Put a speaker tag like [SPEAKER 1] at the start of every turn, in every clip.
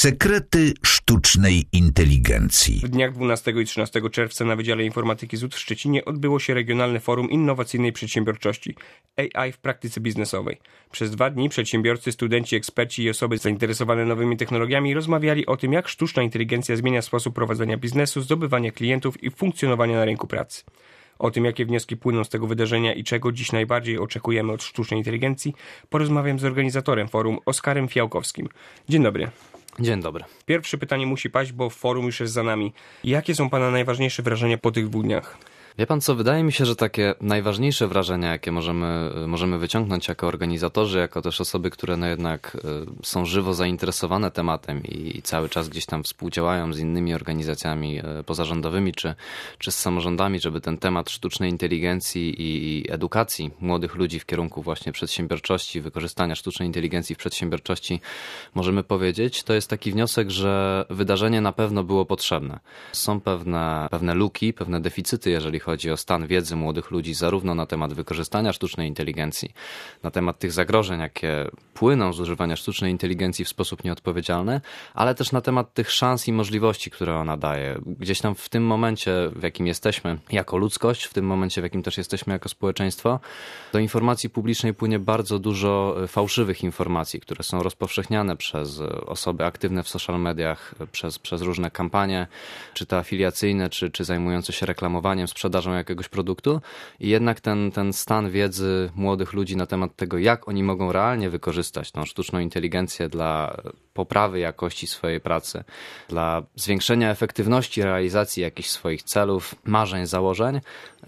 [SPEAKER 1] Sekrety sztucznej inteligencji.
[SPEAKER 2] W dniach 12 i 13 czerwca na Wydziale Informatyki ZUT w Szczecinie odbyło się Regionalne Forum Innowacyjnej Przedsiębiorczości AI w praktyce biznesowej. Przez 2 dni przedsiębiorcy, studenci, eksperci i osoby zainteresowane nowymi technologiami rozmawiali o tym, jak sztuczna inteligencja zmienia sposób prowadzenia biznesu, zdobywania klientów i funkcjonowania na rynku pracy. O tym, jakie wnioski płyną z tego wydarzenia i czego dziś najbardziej oczekujemy od sztucznej inteligencji, porozmawiam z organizatorem forum, Oskarem Fiałkowskim. Dzień dobry.
[SPEAKER 3] Dzień dobry.
[SPEAKER 2] Pierwsze pytanie musi paść, bo forum już jest za nami. Jakie są Pana najważniejsze wrażenia po tych 2 dniach?
[SPEAKER 3] Wie pan co, wydaje mi się, że takie najważniejsze wrażenia, jakie możemy wyciągnąć jako organizatorzy, jako też osoby, które jednak są żywo zainteresowane tematem i cały czas gdzieś tam współdziałają z innymi organizacjami pozarządowymi czy z samorządami, żeby ten temat sztucznej inteligencji i edukacji młodych ludzi w kierunku właśnie przedsiębiorczości, wykorzystania sztucznej inteligencji w przedsiębiorczości, możemy powiedzieć, to jest taki wniosek, że wydarzenie na pewno było potrzebne. Są pewne luki, pewne deficyty, jeżeli chodzi o stan wiedzy młodych ludzi zarówno na temat wykorzystania sztucznej inteligencji, na temat tych zagrożeń, jakie płyną z używania sztucznej inteligencji w sposób nieodpowiedzialny, ale też na temat tych szans i możliwości, które ona daje. Gdzieś tam w tym momencie, w jakim jesteśmy jako ludzkość, w tym momencie, w jakim też jesteśmy jako społeczeństwo, do informacji publicznej płynie bardzo dużo fałszywych informacji, które są rozpowszechniane przez osoby aktywne w social mediach, przez różne kampanie, czy to afiliacyjne, czy zajmujące się reklamowaniem, sprzedażą jakiegoś produktu i jednak ten stan wiedzy młodych ludzi na temat tego, jak oni mogą realnie wykorzystać tą sztuczną inteligencję dla poprawy jakości swojej pracy, dla zwiększenia efektywności realizacji jakichś swoich celów, marzeń, założeń,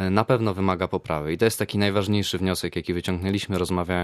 [SPEAKER 3] na pewno wymaga poprawy. I to jest taki najważniejszy wniosek, jaki wyciągnęliśmy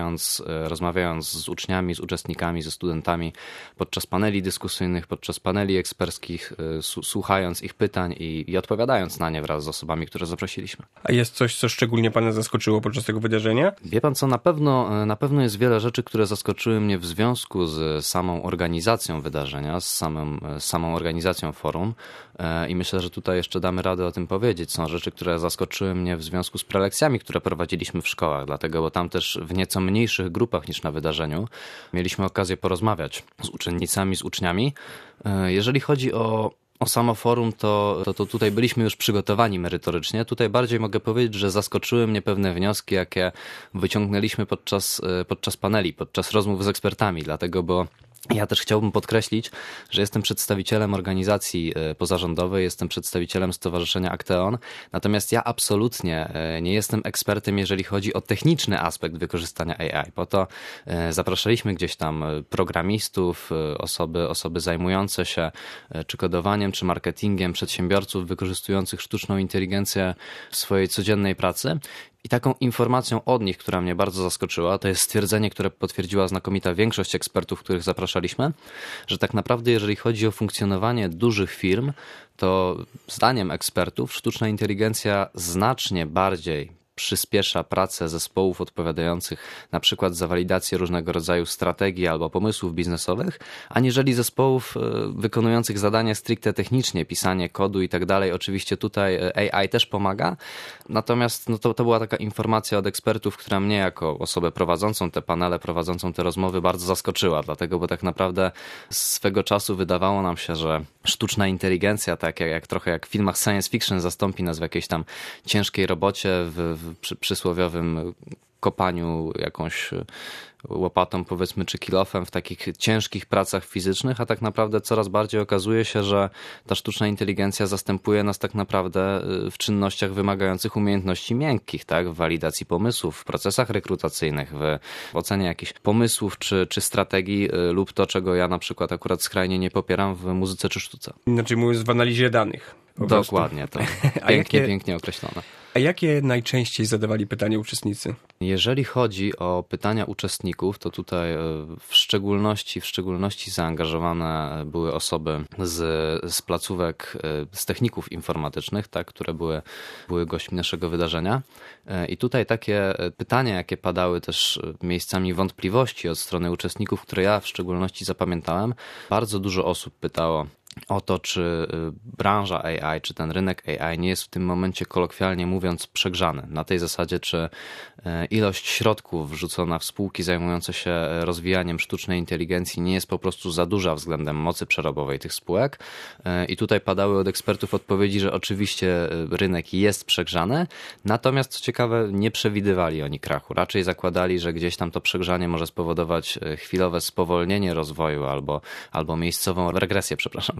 [SPEAKER 3] rozmawiając z uczniami, z uczestnikami, ze studentami podczas paneli dyskusyjnych, podczas paneli eksperckich, słuchając ich pytań i odpowiadając na nie wraz z osobami, które zaprosiliśmy.
[SPEAKER 2] A jest coś, co szczególnie Pana zaskoczyło podczas tego wydarzenia?
[SPEAKER 3] Wie pan co, na pewno jest wiele rzeczy, które zaskoczyły mnie w związku z samą organizacją wydarzenia, z samą organizacją forum i myślę, że tutaj jeszcze damy radę o tym powiedzieć. Są rzeczy, które zaskoczyły mnie w związku z prelekcjami, które prowadziliśmy w szkołach, dlatego, bo tam też w nieco mniejszych grupach niż na wydarzeniu mieliśmy okazję porozmawiać z uczennicami, z uczniami. Jeżeli chodzi o samo forum, to tutaj byliśmy już przygotowani merytorycznie. Tutaj bardziej mogę powiedzieć, że zaskoczyły mnie pewne wnioski, jakie wyciągnęliśmy podczas paneli, podczas rozmów z ekspertami, dlatego, bo ja też chciałbym podkreślić, że jestem przedstawicielem organizacji pozarządowej, jestem przedstawicielem Stowarzyszenia Acteon, natomiast ja absolutnie nie jestem ekspertem, jeżeli chodzi o techniczny aspekt wykorzystania AI. Po to zapraszaliśmy gdzieś tam programistów, osoby zajmujące się czy kodowaniem, czy marketingiem, przedsiębiorców wykorzystujących sztuczną inteligencję w swojej codziennej pracy. I taką informacją od nich, która mnie bardzo zaskoczyła, to jest stwierdzenie, które potwierdziła znakomita większość ekspertów, których zapraszaliśmy, że tak naprawdę jeżeli chodzi o funkcjonowanie dużych firm, to zdaniem ekspertów sztuczna inteligencja znacznie bardziej przyspiesza pracę zespołów odpowiadających na przykład za walidację różnego rodzaju strategii albo pomysłów biznesowych, aniżeli zespołów wykonujących zadania stricte technicznie, pisanie kodu i tak dalej. Oczywiście tutaj AI też pomaga, natomiast to była taka informacja od ekspertów, która mnie jako osobę prowadzącą te panele, prowadzącą te rozmowy bardzo zaskoczyła, dlatego, bo tak naprawdę swego czasu wydawało nam się, że sztuczna inteligencja, tak trochę jak w filmach science fiction, zastąpi nas w jakiejś tam ciężkiej robocie, w przysłowiowym kopaniu jakąś łopatą, powiedzmy, czy kilofem w takich ciężkich pracach fizycznych, a tak naprawdę coraz bardziej okazuje się, że ta sztuczna inteligencja zastępuje nas tak naprawdę w czynnościach wymagających umiejętności miękkich, tak? W walidacji pomysłów, w procesach rekrutacyjnych, w ocenie jakichś pomysłów czy strategii lub to, czego ja na przykład akurat skrajnie nie popieram w muzyce czy sztuce.
[SPEAKER 2] Inaczej mówiąc, w analizie danych.
[SPEAKER 3] Dokładnie, to pięknie określone.
[SPEAKER 2] A jakie najczęściej zadawali pytania uczestnicy?
[SPEAKER 3] Jeżeli chodzi o pytania uczestników, to tutaj w szczególności zaangażowane były osoby z placówek, z techników informatycznych, tak, które były gośćmi naszego wydarzenia. I tutaj takie pytania, jakie padały też miejscami wątpliwości od strony uczestników, które ja w szczególności zapamiętałem, bardzo dużo osób pytało, o to, czy branża AI, czy ten rynek AI nie jest w tym momencie, kolokwialnie mówiąc, przegrzany. Na tej zasadzie, czy ilość środków wrzucona w spółki zajmujące się rozwijaniem sztucznej inteligencji nie jest po prostu za duża względem mocy przerobowej tych spółek. I tutaj padały od ekspertów odpowiedzi, że oczywiście rynek jest przegrzany, natomiast co ciekawe, nie przewidywali oni krachu. Raczej zakładali, że gdzieś tam to przegrzanie może spowodować chwilowe spowolnienie rozwoju albo miejscową regresję,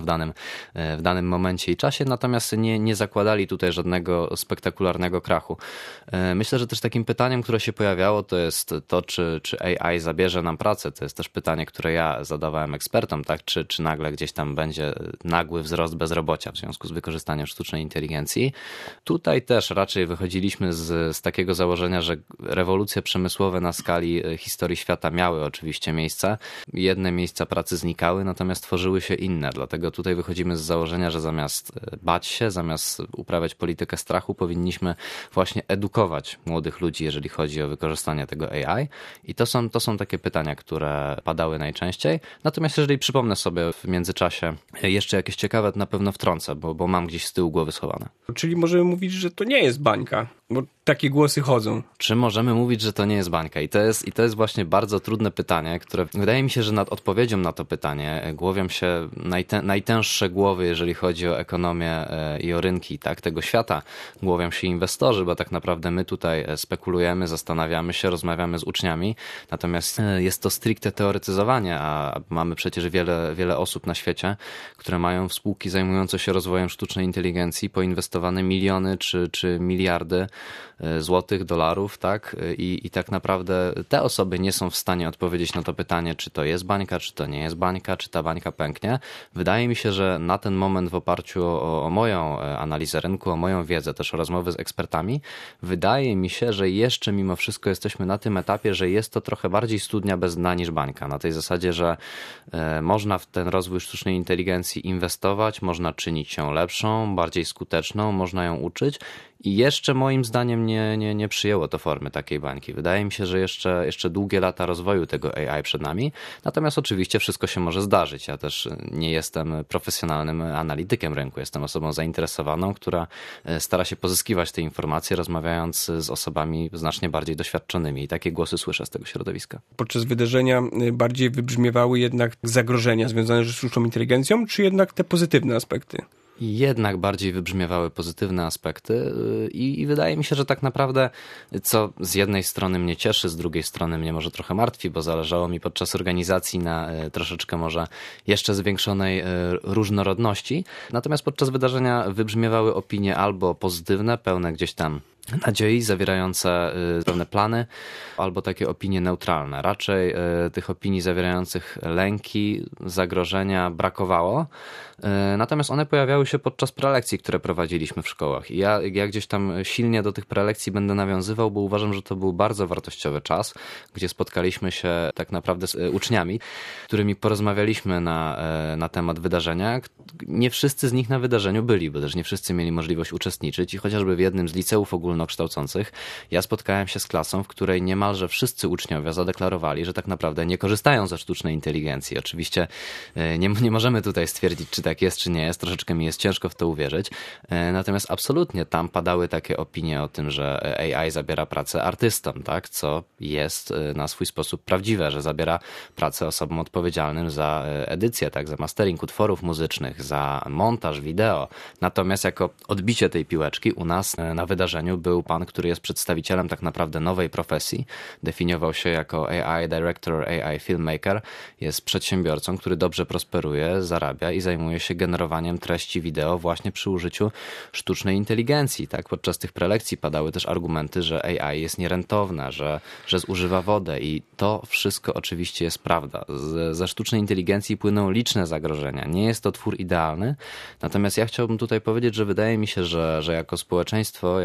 [SPEAKER 3] w danym momencie i czasie, natomiast nie zakładali tutaj żadnego spektakularnego krachu. Myślę, że też takim pytaniem, które się pojawiało, to jest to, czy AI zabierze nam pracę. To jest też pytanie, które ja zadawałem ekspertom, tak? Czy nagle gdzieś tam będzie nagły wzrost bezrobocia w związku z wykorzystaniem sztucznej inteligencji. Tutaj też raczej wychodziliśmy z takiego założenia, że rewolucje przemysłowe na skali historii świata miały oczywiście miejsce. Jedne miejsca pracy znikały, natomiast tworzyły się inne, dlatego tutaj wychodzimy z założenia, że zamiast bać się, zamiast uprawiać politykę strachu, powinniśmy właśnie edukować młodych ludzi, jeżeli chodzi o wykorzystanie tego AI. I to są takie pytania, które padały najczęściej. Natomiast jeżeli przypomnę sobie w międzyczasie jeszcze jakieś ciekawe, to na pewno wtrącę, bo mam gdzieś z tyłu głowy schowane.
[SPEAKER 2] Czyli możemy mówić, że to nie jest bańka, bo takie głosy chodzą.
[SPEAKER 3] Czy możemy mówić, że to nie jest bańka? I to jest właśnie bardzo trudne pytanie, które wydaje mi się, że nad odpowiedzią na to pytanie głowią się najtęższe głowy, jeżeli chodzi o ekonomię i o rynki, tak, tego świata. Głowią się inwestorzy, bo tak naprawdę my tutaj spekulujemy, zastanawiamy się, rozmawiamy z uczniami, natomiast jest to stricte teoretyzowanie, a mamy przecież wiele osób na świecie, które mają spółki zajmujące się rozwojem sztucznej inteligencji, poinwestowane miliony czy miliardy złotych, dolarów, tak? I tak naprawdę te osoby nie są w stanie odpowiedzieć na to pytanie, czy to jest bańka, czy to nie jest bańka, czy ta bańka pęknie. Wydaje mi się, że na ten moment w oparciu o moją analizę rynku, o moją wiedzę, też o rozmowy z ekspertami, wydaje mi się, że jeszcze mimo wszystko jesteśmy na tym etapie, że jest to trochę bardziej studnia bez dna niż bańka. Na tej zasadzie, że można w ten rozwój sztucznej inteligencji inwestować, można czynić ją lepszą, bardziej skuteczną, można ją uczyć. I jeszcze moim zdaniem nie przyjęło to formy takiej bańki. Wydaje mi się, że jeszcze długie lata rozwoju tego AI przed nami. Natomiast oczywiście wszystko się może zdarzyć. Ja też nie jestem profesjonalnym analitykiem rynku. Jestem osobą zainteresowaną, która stara się pozyskiwać te informacje, rozmawiając z osobami znacznie bardziej doświadczonymi. I takie głosy słyszę z tego środowiska.
[SPEAKER 2] Podczas wydarzenia bardziej wybrzmiewały jednak zagrożenia związane ze sztuczną inteligencją, czy jednak te pozytywne aspekty?
[SPEAKER 3] Jednak bardziej wybrzmiewały pozytywne aspekty i wydaje mi się, że tak naprawdę, co z jednej strony mnie cieszy, z drugiej strony mnie może trochę martwi, bo zależało mi podczas organizacji na troszeczkę może jeszcze zwiększonej różnorodności. Natomiast podczas wydarzenia wybrzmiewały opinie albo pozytywne, pełne gdzieś tam nadziei, zawierające pewne plany, albo takie opinie neutralne. Raczej tych opinii zawierających lęki, zagrożenia brakowało. Natomiast one pojawiały się podczas prelekcji, które prowadziliśmy w szkołach. I ja gdzieś tam silnie do tych prelekcji będę nawiązywał, bo uważam, że to był bardzo wartościowy czas, gdzie spotkaliśmy się tak naprawdę z uczniami, którymi porozmawialiśmy na temat wydarzenia. Nie wszyscy z nich na wydarzeniu byli, bo też nie wszyscy mieli możliwość uczestniczyć i chociażby w jednym z liceów ogólnokształcących ja spotkałem się z klasą, w której niemalże wszyscy uczniowie zadeklarowali, że tak naprawdę nie korzystają ze sztucznej inteligencji. Oczywiście nie możemy tutaj stwierdzić, czy tak jest, czy nie jest. Troszeczkę mi jest ciężko w to uwierzyć. Natomiast absolutnie tam padały takie opinie o tym, że AI zabiera pracę artystom, tak? Co jest na swój sposób prawdziwe, że zabiera pracę osobom odpowiedzialnym za edycję, tak? Za mastering utworów muzycznych, za montaż wideo. Natomiast jako odbicie tej piłeczki u nas na wydarzeniu był pan, który jest przedstawicielem tak naprawdę nowej profesji. Definiował się jako AI Director, AI Filmmaker. Jest przedsiębiorcą, który dobrze prosperuje, zarabia i zajmuje się generowaniem treści wideo właśnie przy użyciu sztucznej inteligencji. Tak? Podczas tych prelekcji padały też argumenty, że AI jest nierentowna, że zużywa wodę i to wszystko oczywiście jest prawda. Ze sztucznej inteligencji płyną liczne zagrożenia. Nie jest to twór idealny, natomiast ja chciałbym tutaj powiedzieć, że wydaje mi się, że jako społeczeństwo, jako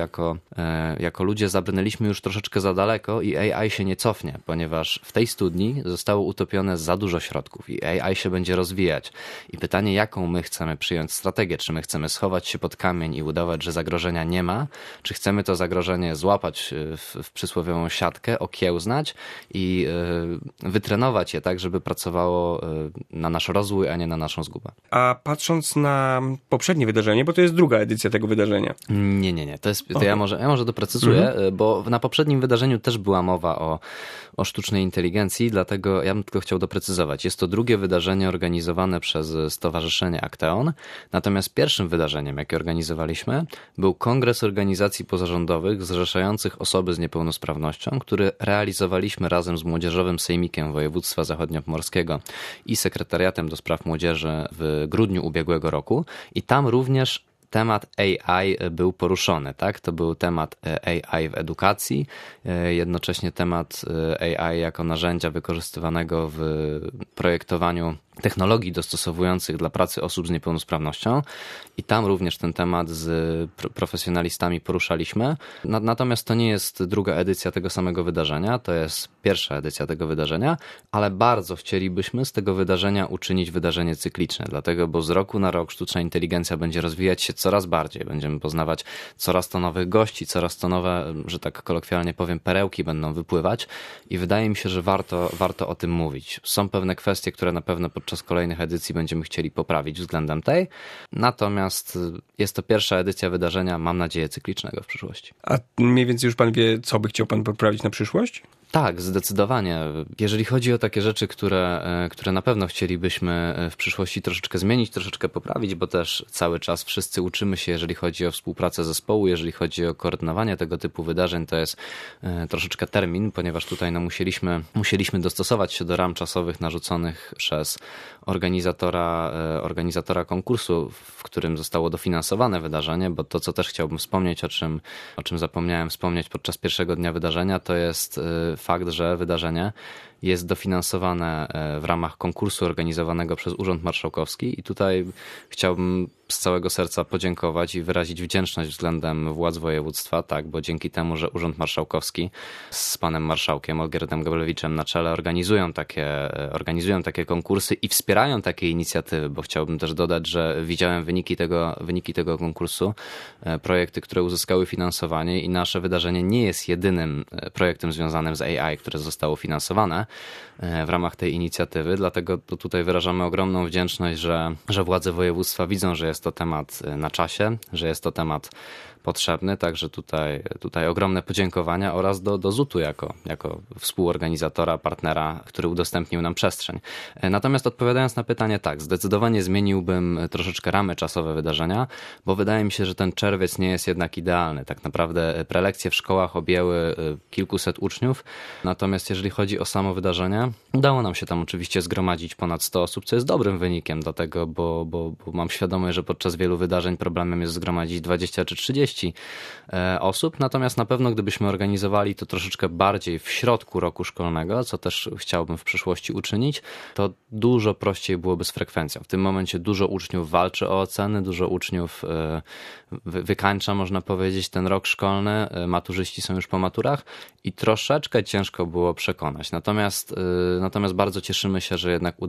[SPEAKER 3] jako ludzie zabrnęliśmy już troszeczkę za daleko i AI się nie cofnie, ponieważ w tej studni zostało utopione za dużo środków i AI się będzie rozwijać. I pytanie, jaką my chcemy przyjąć strategię? Czy my chcemy schować się pod kamień i udawać, że zagrożenia nie ma? Czy chcemy to zagrożenie złapać w przysłowiową siatkę, okiełznać i wytrenować je tak, żeby pracowało na nasz rozwój, a nie na naszą zgubę?
[SPEAKER 2] A patrząc na poprzednie wydarzenie, bo to jest druga edycja tego wydarzenia.
[SPEAKER 3] Nie. To ja może doprecyzuję, bo na poprzednim wydarzeniu też była mowa o sztucznej inteligencji, dlatego ja bym tylko chciał doprecyzować. Jest to drugie wydarzenie organizowane przez Stowarzyszenie Acteon, natomiast pierwszym wydarzeniem, jakie organizowaliśmy, był Kongres Organizacji Pozarządowych zrzeszających osoby z niepełnosprawnością, który realizowaliśmy razem z Młodzieżowym Sejmikiem Województwa Zachodniopomorskiego i Sekretariatem do Spraw Młodzieży w grudniu ubiegłego roku i tam również temat AI był poruszony, tak? To był temat AI w edukacji, jednocześnie temat AI jako narzędzia wykorzystywanego w projektowaniu technologii dostosowujących dla pracy osób z niepełnosprawnością i tam również ten temat z profesjonalistami poruszaliśmy. Natomiast to nie jest druga edycja tego samego wydarzenia, to jest pierwsza edycja tego wydarzenia, ale bardzo chcielibyśmy z tego wydarzenia uczynić wydarzenie cykliczne, dlatego, bo z roku na rok sztuczna inteligencja będzie rozwijać się coraz bardziej, będziemy poznawać coraz to nowych gości, coraz to nowe, że tak kolokwialnie powiem, perełki będą wypływać i wydaje mi się, że warto o tym mówić. Są pewne kwestie, które na pewno podczas kolejnych edycji będziemy chcieli poprawić względem tej. Natomiast jest to pierwsza edycja wydarzenia, mam nadzieję, cyklicznego w przyszłości.
[SPEAKER 2] A mniej więcej już pan wie, co by chciał pan poprawić na przyszłość?
[SPEAKER 3] Tak, zdecydowanie. Jeżeli chodzi o takie rzeczy, które na pewno chcielibyśmy w przyszłości troszeczkę zmienić, troszeczkę poprawić, bo też cały czas wszyscy uczymy się, jeżeli chodzi o współpracę zespołu, jeżeli chodzi o koordynowanie tego typu wydarzeń, to jest troszeczkę termin, ponieważ tutaj musieliśmy dostosować się do ram czasowych narzuconych przez organizatora konkursu, w którym zostało dofinansowane wydarzenie, bo to, co też chciałbym wspomnieć, o czym zapomniałem wspomnieć podczas pierwszego dnia wydarzenia, to jest fakt, że wydarzenie jest dofinansowane w ramach konkursu organizowanego przez Urząd Marszałkowski i tutaj chciałbym z całego serca podziękować i wyrazić wdzięczność względem władz województwa, tak, bo dzięki temu, że Urząd Marszałkowski z panem marszałkiem Olgierdem Gablewiczem na czele organizują takie konkursy i wspierają takie inicjatywy, bo chciałbym też dodać, że widziałem wyniki tego konkursu, projekty, które uzyskały finansowanie i nasze wydarzenie nie jest jedynym projektem związanym z AI, które zostało finansowane w ramach tej inicjatywy, dlatego tutaj wyrażamy ogromną wdzięczność, że władze województwa widzą, że jest to temat na czasie, że jest to temat potrzebny, także tutaj ogromne podziękowania oraz do ZUT-u jako współorganizatora, partnera, który udostępnił nam przestrzeń. Natomiast odpowiadając na pytanie, tak, zdecydowanie zmieniłbym troszeczkę ramy czasowe wydarzenia, bo wydaje mi się, że ten czerwiec nie jest jednak idealny. Tak naprawdę prelekcje w szkołach objęły kilkuset uczniów, natomiast jeżeli chodzi o samo wydarzenie, udało nam się tam oczywiście zgromadzić ponad 100 osób, co jest dobrym wynikiem, dlatego, bo mam świadomość, że podczas wielu wydarzeń problemem jest zgromadzić 20 czy 30 osób, natomiast na pewno gdybyśmy organizowali to troszeczkę bardziej w środku roku szkolnego, co też chciałbym w przyszłości uczynić, to dużo prościej byłoby z frekwencją. W tym momencie dużo uczniów walczy o oceny, dużo uczniów wykańcza, można powiedzieć, ten rok szkolny, maturzyści są już po maturach i troszeczkę ciężko było przekonać. Natomiast bardzo cieszymy się, że jednak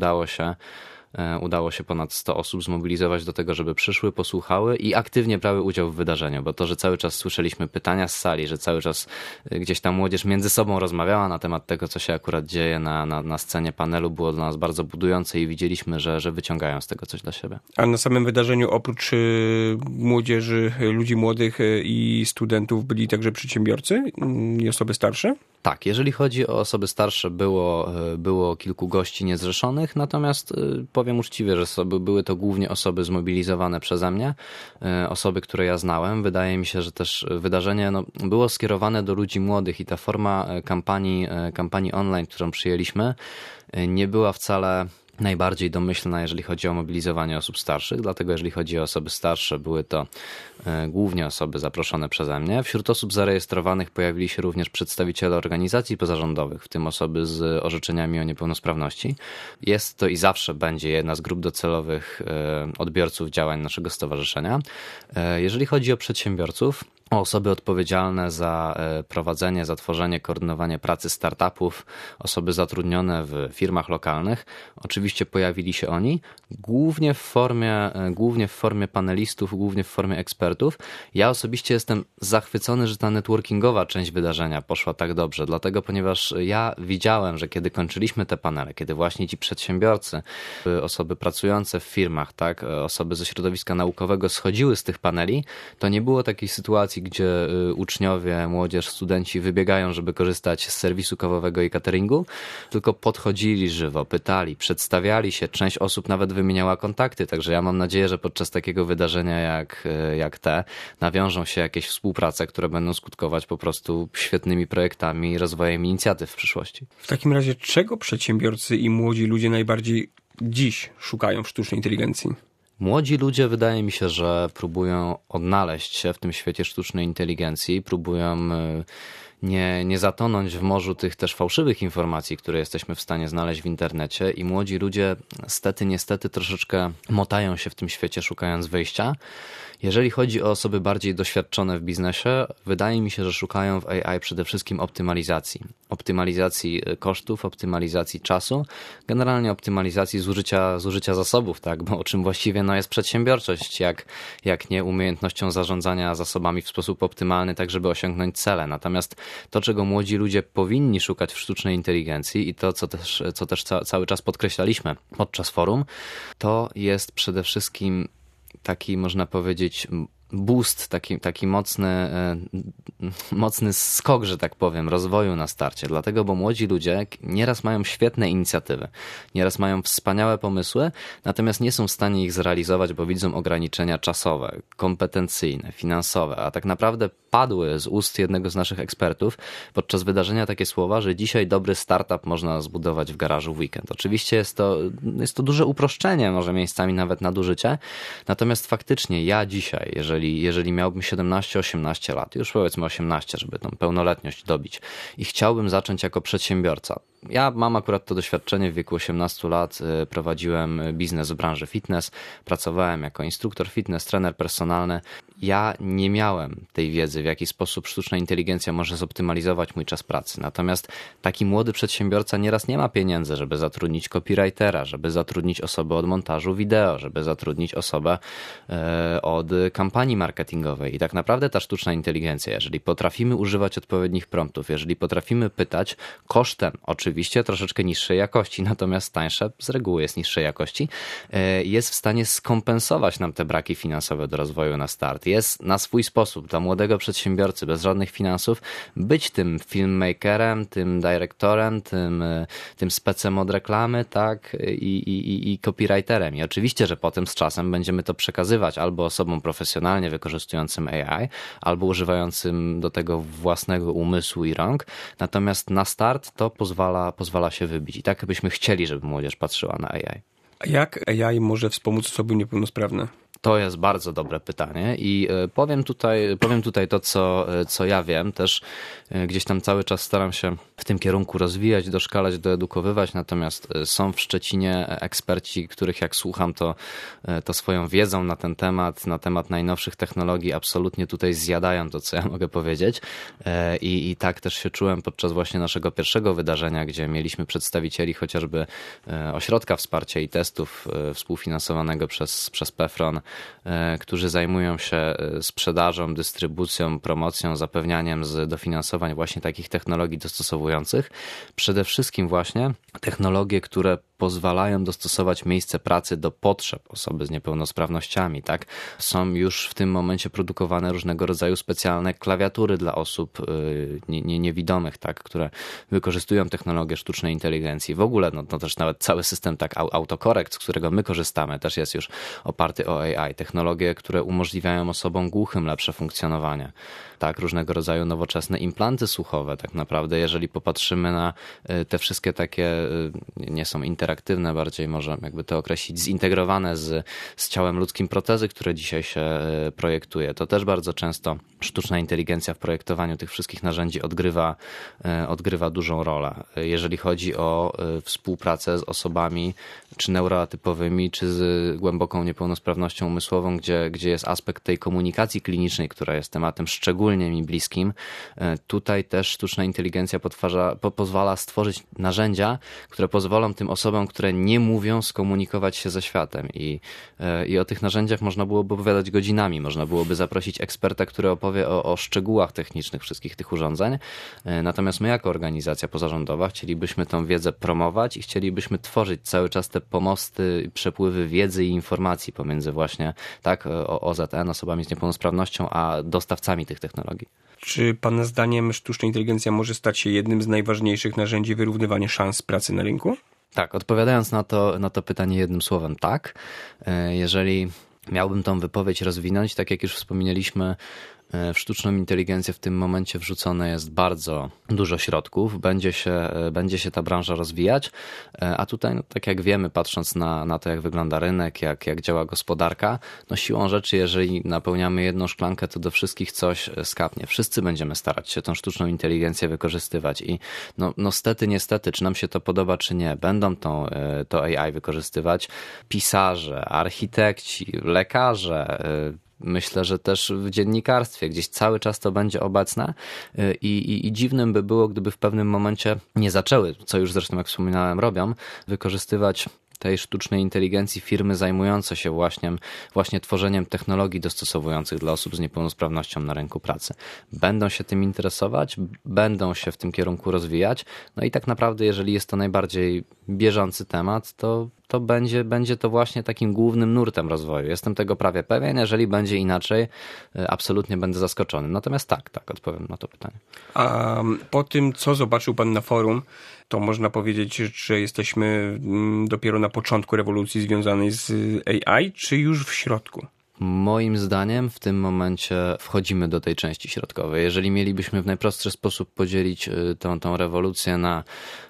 [SPEAKER 3] udało się ponad 100 osób zmobilizować do tego, żeby przyszły, posłuchały i aktywnie brały udział w wydarzeniu, bo to, że cały czas słyszeliśmy pytania z sali, że cały czas gdzieś tam młodzież między sobą rozmawiała na temat tego, co się akurat dzieje na scenie panelu, było dla nas bardzo budujące i widzieliśmy, że wyciągają z tego coś dla siebie.
[SPEAKER 2] A na samym wydarzeniu oprócz młodzieży, ludzi młodych i studentów byli także przedsiębiorcy i osoby starsze?
[SPEAKER 3] Tak, jeżeli chodzi o osoby starsze, było kilku gości niezrzeszonych, natomiast powiem uczciwie, że były to głównie osoby zmobilizowane przeze mnie, osoby, które ja znałem. Wydaje mi się, że też wydarzenie było skierowane do ludzi młodych i ta forma kampanii online, którą przyjęliśmy, nie była wcale najbardziej domyślna, jeżeli chodzi o mobilizowanie osób starszych, dlatego jeżeli chodzi o osoby starsze, były to głównie osoby zaproszone przeze mnie. Wśród osób zarejestrowanych pojawili się również przedstawiciele organizacji pozarządowych, w tym osoby z orzeczeniami o niepełnosprawności. Jest to i zawsze będzie jedna z grup docelowych odbiorców działań naszego stowarzyszenia. Jeżeli chodzi o przedsiębiorców, o osoby odpowiedzialne za prowadzenie, za tworzenie, koordynowanie pracy startupów, osoby zatrudnione w firmach lokalnych. Oczywiście pojawili się oni, głównie w formie panelistów, głównie w formie ekspertów. Ja osobiście jestem zachwycony, że ta networkingowa część wydarzenia poszła tak dobrze, dlatego ponieważ ja widziałem, że kiedy kończyliśmy te panele, kiedy właśnie ci przedsiębiorcy, osoby pracujące w firmach, tak, osoby ze środowiska naukowego schodziły z tych paneli, to nie było takiej sytuacji, gdzie uczniowie, młodzież, studenci wybiegają, żeby korzystać z serwisu kawowego i cateringu, tylko podchodzili żywo, pytali, przedstawiali się, część osób nawet wymieniała kontakty, także ja mam nadzieję, że podczas takiego wydarzenia jak te nawiążą się jakieś współprace, które będą skutkować po prostu świetnymi projektami i rozwojem inicjatyw w przyszłości.
[SPEAKER 2] W takim razie czego przedsiębiorcy i młodzi ludzie najbardziej dziś szukają w sztucznej inteligencji?
[SPEAKER 3] Młodzi ludzie, wydaje mi się, że próbują odnaleźć się w tym świecie sztucznej inteligencji, próbują nie zatonąć w morzu tych też fałszywych informacji, które jesteśmy w stanie znaleźć w internecie i młodzi ludzie niestety troszeczkę motają się w tym świecie, szukając wyjścia. Jeżeli chodzi o osoby bardziej doświadczone w biznesie, wydaje mi się, że szukają w AI przede wszystkim optymalizacji. Optymalizacji kosztów, optymalizacji czasu, generalnie optymalizacji zużycia zasobów, tak? Bo o czym właściwie jest przedsiębiorczość, jak nie umiejętnością zarządzania zasobami w sposób optymalny, tak żeby osiągnąć cele. Natomiast to, czego młodzi ludzie powinni szukać w sztucznej inteligencji i to, co też cały czas podkreślaliśmy podczas forum, to jest przede wszystkim taki, można powiedzieć, boost, taki mocny skok, że tak powiem, rozwoju na starcie. Dlatego, bo młodzi ludzie nieraz mają świetne inicjatywy, nieraz mają wspaniałe pomysły, natomiast nie są w stanie ich zrealizować, bo widzą ograniczenia czasowe, kompetencyjne, finansowe, a tak naprawdę padły z ust jednego z naszych ekspertów podczas wydarzenia takie słowa, że dzisiaj dobry startup można zbudować w garażu w weekend. Oczywiście jest to duże uproszczenie, może miejscami nawet nadużycie, natomiast faktycznie ja dzisiaj, jeżeli miałbym 17-18 lat, już powiedzmy 18, żeby tą pełnoletność dobić i chciałbym zacząć jako przedsiębiorca. Ja mam akurat to doświadczenie w wieku 18 lat, prowadziłem biznes w branży fitness, pracowałem jako instruktor fitness, trener personalny. Ja nie miałem tej wiedzy, w jaki sposób sztuczna inteligencja może zoptymalizować mój czas pracy. Natomiast taki młody przedsiębiorca nieraz nie ma pieniędzy, żeby zatrudnić copywritera, żeby zatrudnić osobę od montażu wideo, żeby zatrudnić osobę od kampanii marketingowej. I tak naprawdę ta sztuczna inteligencja, jeżeli potrafimy używać odpowiednich promptów, jeżeli potrafimy pytać kosztem oczywiście troszeczkę niższej jakości, natomiast tańsze z reguły jest niższej jakości, jest w stanie skompensować nam te braki finansowe do rozwoju na start. Jest na swój sposób dla młodego przedsiębiorcy bez żadnych finansów być tym filmmakerem, tym dyrektorem, tym specem od reklamy, tak, i copywriterem. I oczywiście, że potem z czasem będziemy to przekazywać albo osobom profesjonalnie wykorzystującym AI, albo używającym do tego własnego umysłu i rąk. Natomiast na start to pozwala się wybić. I tak byśmy chcieli, żeby młodzież patrzyła na AI.
[SPEAKER 2] A jak AI może wspomóc osoby niepełnosprawne?
[SPEAKER 3] To jest bardzo dobre pytanie i powiem tutaj to, co ja wiem. Też gdzieś tam cały czas staram się w tym kierunku rozwijać, doszkalać, doedukowywać, natomiast są w Szczecinie eksperci, których jak słucham, to swoją wiedzą na temat najnowszych technologii absolutnie tutaj zjadają to, co ja mogę powiedzieć. I tak też się czułem podczas właśnie naszego pierwszego wydarzenia, gdzie mieliśmy przedstawicieli chociażby Ośrodka Wsparcia i Testów współfinansowanego przez PEFRON, którzy zajmują się sprzedażą, dystrybucją, promocją, zapewnianiem dofinansowań właśnie takich technologii dostosowujących. Przede wszystkim właśnie technologie, które pozwalają dostosować miejsce pracy do potrzeb osoby z niepełnosprawnościami, tak? Są już w tym momencie produkowane różnego rodzaju specjalne klawiatury dla osób niewidomych, tak? Które wykorzystują technologię sztucznej inteligencji. W ogóle, no też nawet cały system tak autocorrect, z którego my korzystamy, też jest już oparty o AI. Technologie, które umożliwiają osobom głuchym lepsze funkcjonowanie. Tak, różnego rodzaju nowoczesne implanty słuchowe, tak naprawdę, jeżeli popatrzymy na te wszystkie takie, nie są interakcje, interaktywne, bardziej może jakby to określić, zintegrowane z ciałem ludzkim protezy, które dzisiaj się projektuje. To też bardzo często sztuczna inteligencja w projektowaniu tych wszystkich narzędzi odgrywa dużą rolę. Jeżeli chodzi o współpracę z osobami czy neuroatypowymi, czy z głęboką niepełnosprawnością umysłową, gdzie jest aspekt tej komunikacji klinicznej, która jest tematem szczególnie mi bliskim, tutaj też sztuczna inteligencja pozwala stworzyć narzędzia, które pozwolą tym osobom, które nie mówią, skomunikować się ze światem. I o tych narzędziach można byłoby opowiadać godzinami. Można byłoby zaprosić eksperta, który opowie o szczegółach technicznych wszystkich tych urządzeń. Natomiast my jako organizacja pozarządowa chcielibyśmy tą wiedzę promować i chcielibyśmy tworzyć cały czas te pomosty, przepływy wiedzy i informacji pomiędzy właśnie OZN, osobami z niepełnosprawnością, a dostawcami tych technologii.
[SPEAKER 2] Czy pana zdaniem sztuczna inteligencja może stać się jednym z najważniejszych narzędzi wyrównywania szans pracy na rynku?
[SPEAKER 3] Tak, odpowiadając na to pytanie jednym słowem, tak. Jeżeli miałbym tą wypowiedź rozwinąć, tak jak już wspomnieliśmy, w sztuczną inteligencję w tym momencie wrzucone jest bardzo dużo środków, będzie się ta branża rozwijać, a tutaj, tak jak wiemy, patrząc na to, jak wygląda rynek, jak działa gospodarka, siłą rzeczy, jeżeli napełniamy jedną szklankę, to do wszystkich coś skapnie. Wszyscy będziemy starać się tą sztuczną inteligencję wykorzystywać i niestety, czy nam się to podoba, czy nie, będą to AI wykorzystywać pisarze, architekci, lekarze, myślę, że też w dziennikarstwie gdzieś cały czas to będzie obecne i dziwnym by było, gdyby w pewnym momencie nie zaczęły, co już zresztą jak wspominałem robią, wykorzystywać tej sztucznej inteligencji firmy zajmujące się właśnie tworzeniem technologii dostosowujących dla osób z niepełnosprawnością na rynku pracy. Będą się tym interesować, będą się w tym kierunku rozwijać, i tak naprawdę jeżeli jest to najbardziej bieżący temat, to będzie to właśnie takim głównym nurtem rozwoju. Jestem tego prawie pewien, jeżeli będzie inaczej, absolutnie będę zaskoczony. Natomiast tak, odpowiem na to pytanie.
[SPEAKER 2] A po tym, co zobaczył pan na forum, to można powiedzieć, że jesteśmy dopiero na początku rewolucji związanej z AI, czy już w środku?
[SPEAKER 3] Moim zdaniem w tym momencie wchodzimy do tej części środkowej. Jeżeli mielibyśmy w najprostszy sposób podzielić tą rewolucję na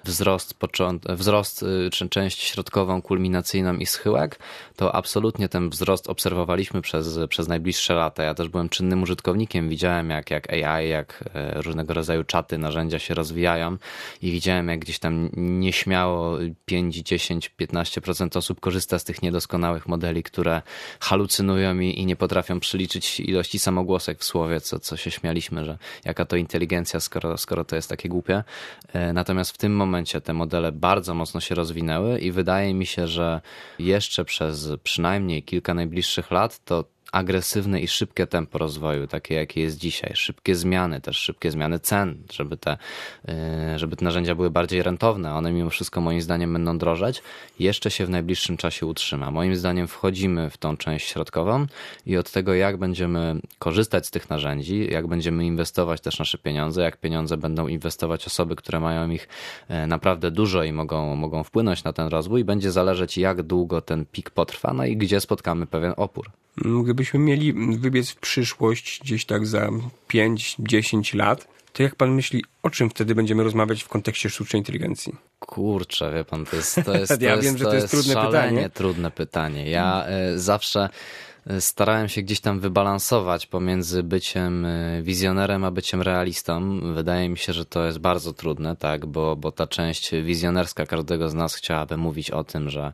[SPEAKER 3] wzrost, czy część środkową, kulminacyjną i schyłek, to absolutnie ten wzrost obserwowaliśmy przez najbliższe lata. Ja też byłem czynnym użytkownikiem, widziałem jak AI, jak różnego rodzaju czaty, narzędzia się rozwijają i widziałem jak gdzieś tam nieśmiało 5, 10, 15% osób korzysta z tych niedoskonałych modeli, które halucynują i nie potrafią przyliczyć ilości samogłosek w słowie, co się śmialiśmy, że jaka to inteligencja, skoro to jest takie głupie. Natomiast w tym momencie te modele bardzo mocno się rozwinęły i wydaje mi się, że jeszcze przez przynajmniej kilka najbliższych lat to agresywne i szybkie tempo rozwoju, takie jakie jest dzisiaj, szybkie zmiany cen, żeby te narzędzia były bardziej rentowne, one mimo wszystko moim zdaniem będą drożeć, jeszcze się w najbliższym czasie utrzyma. Moim zdaniem wchodzimy w tą część środkową i od tego, jak będziemy korzystać z tych narzędzi, jak będziemy inwestować też nasze pieniądze, jak pieniądze będą inwestować osoby, które mają ich naprawdę dużo i mogą wpłynąć na ten rozwój, będzie zależeć, jak długo ten pik potrwa, i gdzie spotkamy pewien opór.
[SPEAKER 2] Gdybyśmy mieli wybiec w przyszłość gdzieś tak za 5-10 lat, to jak pan myśli, o czym wtedy będziemy rozmawiać w kontekście sztucznej inteligencji?
[SPEAKER 3] Kurczę, wie pan, to jest
[SPEAKER 2] wiem, że to jest trudne pytanie.
[SPEAKER 3] Trudne pytanie. Ja zawsze starałem się gdzieś tam wybalansować pomiędzy byciem wizjonerem a byciem realistą. Wydaje mi się, że to jest bardzo trudne, tak, bo ta część wizjonerska każdego z nas chciałaby mówić o tym, że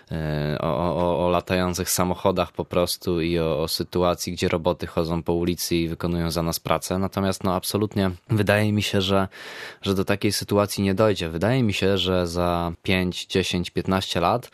[SPEAKER 3] o latających samochodach po prostu i o sytuacji, gdzie roboty chodzą po ulicy i wykonują za nas pracę. Natomiast absolutnie wydaje mi się, że do takiej sytuacji nie dojdzie. Wydaje mi się, że za 5, 10, 15 lat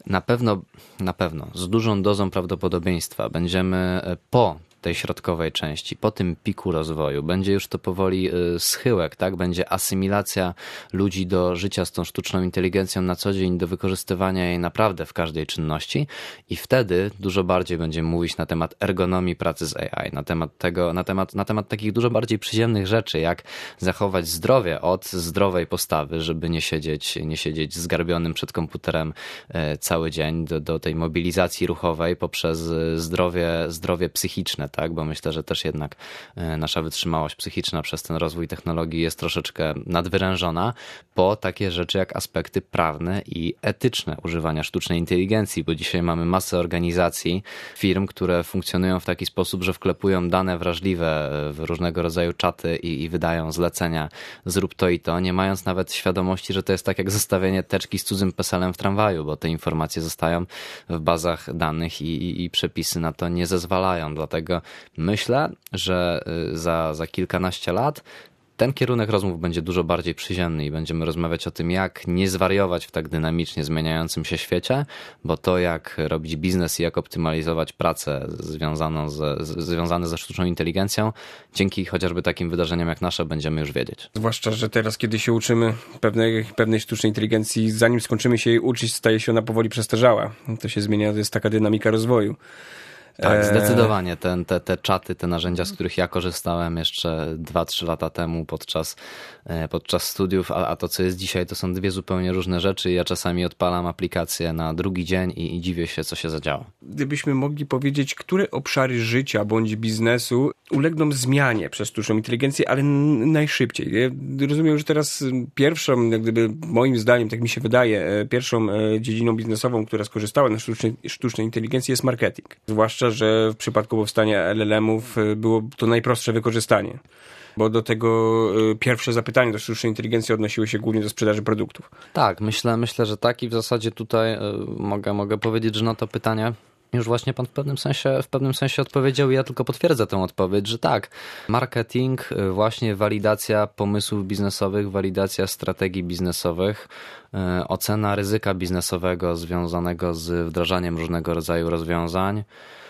[SPEAKER 3] na pewno z dużą dozą prawdopodobieństwa będziemy po tej środkowej części, po tym piku rozwoju. Będzie już to powoli schyłek, tak? Będzie asymilacja ludzi do życia z tą sztuczną inteligencją na co dzień, do wykorzystywania jej naprawdę w każdej czynności i wtedy dużo bardziej będziemy mówić na temat ergonomii pracy z AI, na temat takich dużo bardziej przyziemnych rzeczy, jak zachować zdrowie od zdrowej postawy, żeby nie siedzieć zgarbionym przed komputerem cały dzień, do tej mobilizacji ruchowej poprzez zdrowie psychiczne, psychiczne, tak? Bo myślę, że też jednak nasza wytrzymałość psychiczna przez ten rozwój technologii jest troszeczkę nadwyrężona po takie rzeczy jak aspekty prawne i etyczne używania sztucznej inteligencji, bo dzisiaj mamy masę organizacji, firm, które funkcjonują w taki sposób, że wklepują dane wrażliwe w różnego rodzaju czaty i wydają zlecenia, zrób to i to, nie mając nawet świadomości, że to jest tak jak zostawienie teczki z cudzym PESEL-em w tramwaju, bo te informacje zostają w bazach danych i przepisy na to nie zezwalają. Dlatego myślę, że za kilkanaście lat ten kierunek rozmów będzie dużo bardziej przyziemny i będziemy rozmawiać o tym, jak nie zwariować w tak dynamicznie zmieniającym się świecie, bo to, jak robić biznes i jak optymalizować pracę związane ze sztuczną inteligencją, dzięki chociażby takim wydarzeniom jak nasze będziemy już wiedzieć.
[SPEAKER 2] Zwłaszcza, że teraz, kiedy się uczymy pewnej sztucznej inteligencji, zanim skończymy się jej uczyć, staje się ona powoli przestarzała. To się zmienia, to jest taka dynamika rozwoju.
[SPEAKER 3] Tak, zdecydowanie. Te czaty, te narzędzia, z których ja korzystałem jeszcze 2-3 lata temu podczas studiów, a to, co jest dzisiaj, to są dwie zupełnie różne rzeczy. Ja czasami odpalam aplikację na drugi dzień i dziwię się, co się zadziało. Gdybyśmy mogli powiedzieć, które obszary życia bądź biznesu ulegną zmianie przez sztuczną inteligencję, ale najszybciej. Ja rozumiem, że teraz pierwszą, jak gdyby moim zdaniem, tak mi się wydaje, pierwszą dziedziną biznesową, która skorzystała na sztucznej inteligencji, jest marketing. Zwłaszcza, że w przypadku powstania LLM-ów było to najprostsze wykorzystanie, bo do tego pierwsze zapytanie do sztucznej inteligencji odnosiły się głównie do sprzedaży produktów. Tak, myślę, że tak i w zasadzie tutaj mogę powiedzieć, że na to pytanie już właśnie pan w pewnym sensie odpowiedział i ja tylko potwierdzę tę odpowiedź, że tak, marketing, właśnie walidacja pomysłów biznesowych, walidacja strategii biznesowych, ocena ryzyka biznesowego związanego z wdrażaniem różnego rodzaju rozwiązań,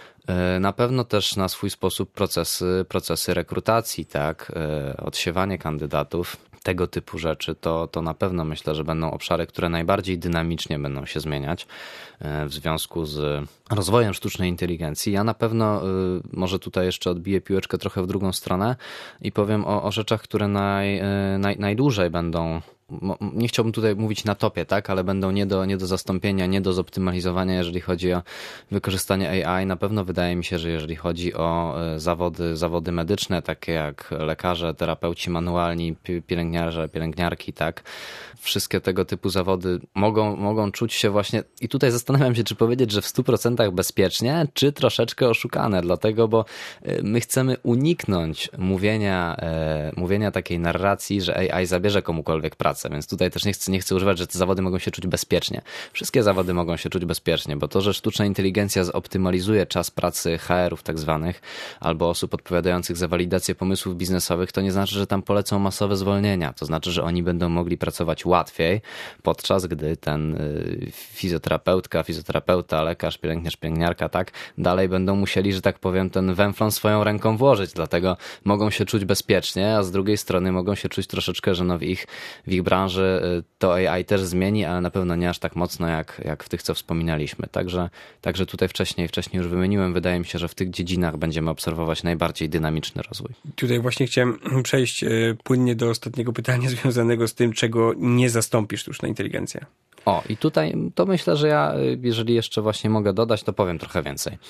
[SPEAKER 3] na pewno też na swój sposób procesy rekrutacji, tak, odsiewanie kandydatów, tego typu rzeczy, to na pewno myślę, że będą obszary, które najbardziej dynamicznie będą się zmieniać w związku z rozwojem sztucznej inteligencji. Ja na pewno może tutaj jeszcze odbiję piłeczkę trochę w drugą stronę i powiem o rzeczach, które najdłużej będą, nie chciałbym tutaj mówić na topie, tak, ale będą nie do zastąpienia, nie do zoptymalizowania, jeżeli chodzi o wykorzystanie AI. Na pewno wydaje mi się, że jeżeli chodzi o zawody medyczne, takie jak lekarze, terapeuci manualni, pielęgniarki, tak, wszystkie tego typu zawody mogą czuć się właśnie, i tutaj zastanawiam się, czy powiedzieć, że w 100% bezpiecznie, czy troszeczkę oszukane, dlatego, bo my chcemy uniknąć mówienia takiej narracji, że AI zabierze komukolwiek pracę, więc tutaj też nie chcę używać, że te zawody mogą się czuć bezpiecznie. Wszystkie zawody mogą się czuć bezpiecznie, bo to, że sztuczna inteligencja zoptymalizuje czas pracy HR-ów tak zwanych, albo osób odpowiadających za walidację pomysłów biznesowych, to nie znaczy, że tam polecą masowe zwolnienia. To znaczy, że oni będą mogli pracować łatwiej, podczas gdy ten fizjoterapeuta, lekarz, pielęgniarka, tak, dalej będą musieli, że tak powiem, ten węflon swoją ręką włożyć, dlatego mogą się czuć bezpiecznie, a z drugiej strony mogą się czuć troszeczkę, że w ich branży to AI też zmieni, ale na pewno nie aż tak mocno jak w tych, co wspominaliśmy. Także tutaj wcześniej już wymieniłem, wydaje mi się, że w tych dziedzinach będziemy obserwować najbardziej dynamiczny rozwój.
[SPEAKER 2] Tutaj właśnie chciałem przejść płynnie do ostatniego pytania związanego z tym, czego nie zastąpi sztuczna inteligencja.
[SPEAKER 3] I tutaj to myślę, że ja, jeżeli jeszcze właśnie mogę dodać, to powiem trochę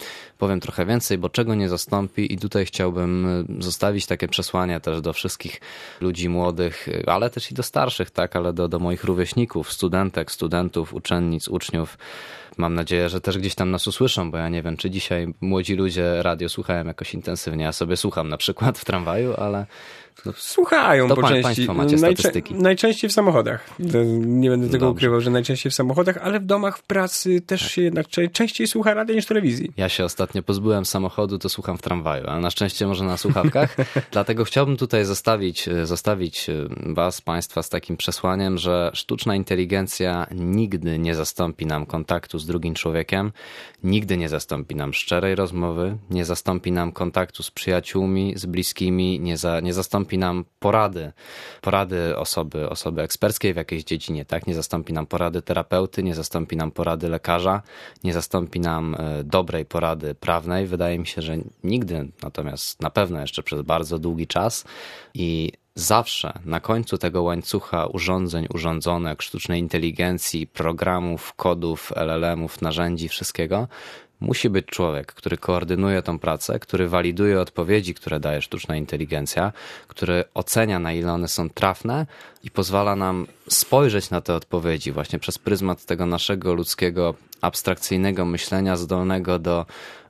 [SPEAKER 3] więcej, bo czego nie zastąpi, i tutaj chciałbym zostawić takie przesłanie też do wszystkich ludzi młodych, ale też i do starszych, tak, ale do moich rówieśników, studentek, studentów, uczennic, uczniów. Mam nadzieję, że też gdzieś tam nas usłyszą, bo ja nie wiem, czy dzisiaj młodzi ludzie radio słuchają jakoś intensywnie. Ja sobie słucham na przykład w tramwaju, ale
[SPEAKER 2] słuchają po części.
[SPEAKER 3] Państwo macie statystyki.
[SPEAKER 2] Najczęściej w samochodach. Nie będę tego ukrywał, że najczęściej w samochodach, ale w domach, w pracy też się jednak częściej słucha radia niż telewizji.
[SPEAKER 3] Ja się ostatnio pozbyłem samochodu, to słucham w tramwaju, ale na szczęście może na słuchawkach. Dlatego chciałbym tutaj zostawić państwa z takim przesłaniem, że sztuczna inteligencja nigdy nie zastąpi nam kontaktu z drugim człowiekiem, nigdy nie zastąpi nam szczerej rozmowy, nie zastąpi nam kontaktu z przyjaciółmi, z bliskimi, nie zastąpi nam porady osoby eksperckiej w jakiejś dziedzinie, tak? Nie zastąpi nam porady terapeuty, nie zastąpi nam porady lekarza, nie zastąpi nam dobrej porady prawnej. Wydaje mi się, że nigdy, natomiast na pewno jeszcze przez bardzo długi czas, i zawsze na końcu tego łańcucha urządzeń, urządzonek, sztucznej inteligencji, programów, kodów, LLM-ów, narzędzi, wszystkiego, Musi być człowiek, który koordynuje tą pracę, który waliduje odpowiedzi, które daje sztuczna inteligencja, który ocenia, na ile one są trafne i pozwala nam spojrzeć na te odpowiedzi właśnie przez pryzmat tego naszego ludzkiego, abstrakcyjnego myślenia, zdolnego do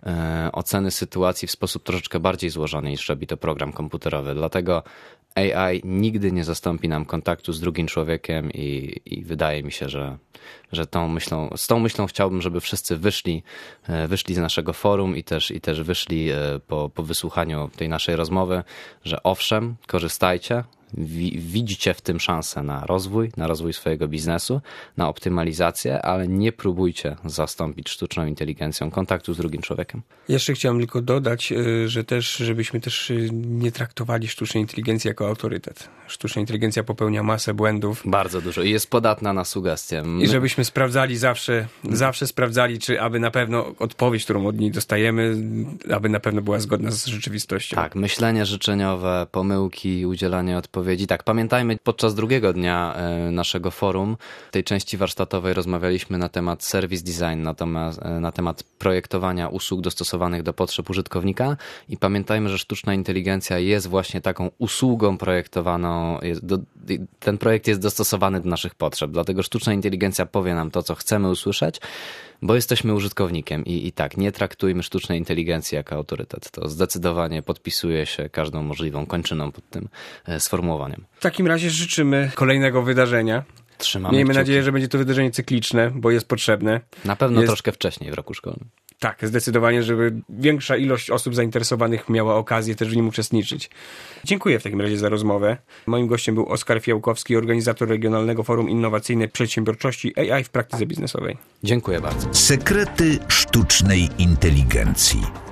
[SPEAKER 3] oceny sytuacji w sposób troszeczkę bardziej złożony niż robi to program komputerowy. Dlatego AI nigdy nie zastąpi nam kontaktu z drugim człowiekiem i wydaje mi się, że z tą myślą chciałbym, żeby wszyscy wyszli z naszego forum i też wyszli po wysłuchaniu tej naszej rozmowy, że owszem, korzystajcie, widzicie w tym szansę na rozwój swojego biznesu, na optymalizację, ale nie próbujcie zastąpić sztuczną inteligencją kontaktu z drugim człowiekiem.
[SPEAKER 2] Jeszcze chciałem tylko dodać, żebyśmy też nie traktowali sztucznej inteligencji jako autorytet. Sztuczna inteligencja popełnia masę błędów.
[SPEAKER 3] Bardzo dużo i jest podatna na sugestie.
[SPEAKER 2] I żebyśmy sprawdzali zawsze sprawdzali, czy aby na pewno odpowiedź, którą od niej dostajemy, aby na pewno była zgodna z rzeczywistością.
[SPEAKER 3] Tak, myślenie życzeniowe, pomyłki, udzielanie odpowiedzi. Tak, pamiętajmy, podczas drugiego dnia naszego forum, tej części warsztatowej rozmawialiśmy na temat service design, na temat projektowania usług dostosowanych do potrzeb użytkownika i pamiętajmy, że sztuczna inteligencja jest właśnie taką usługą projektowaną, ten projekt jest dostosowany do naszych potrzeb, dlatego sztuczna inteligencja powie nam to, co chcemy usłyszeć, bo jesteśmy użytkownikiem i tak, nie traktujmy sztucznej inteligencji jako autorytet. To zdecydowanie podpisuje się każdą możliwą kończyną pod tym sformułowaniem.
[SPEAKER 2] W takim razie życzymy kolejnego wydarzenia. Miejmy nadzieję, że będzie to wydarzenie cykliczne, bo jest potrzebne.
[SPEAKER 3] Na pewno troszkę wcześniej w roku szkolnym.
[SPEAKER 2] Tak, zdecydowanie, żeby większa ilość osób zainteresowanych miała okazję też w nim uczestniczyć. Dziękuję w takim razie za rozmowę. Moim gościem był Oskar Fiałkowski, organizator Regionalnego Forum Innowacyjnej Przedsiębiorczości AI w praktyce biznesowej.
[SPEAKER 3] Dziękuję bardzo.
[SPEAKER 1] Sekrety sztucznej inteligencji.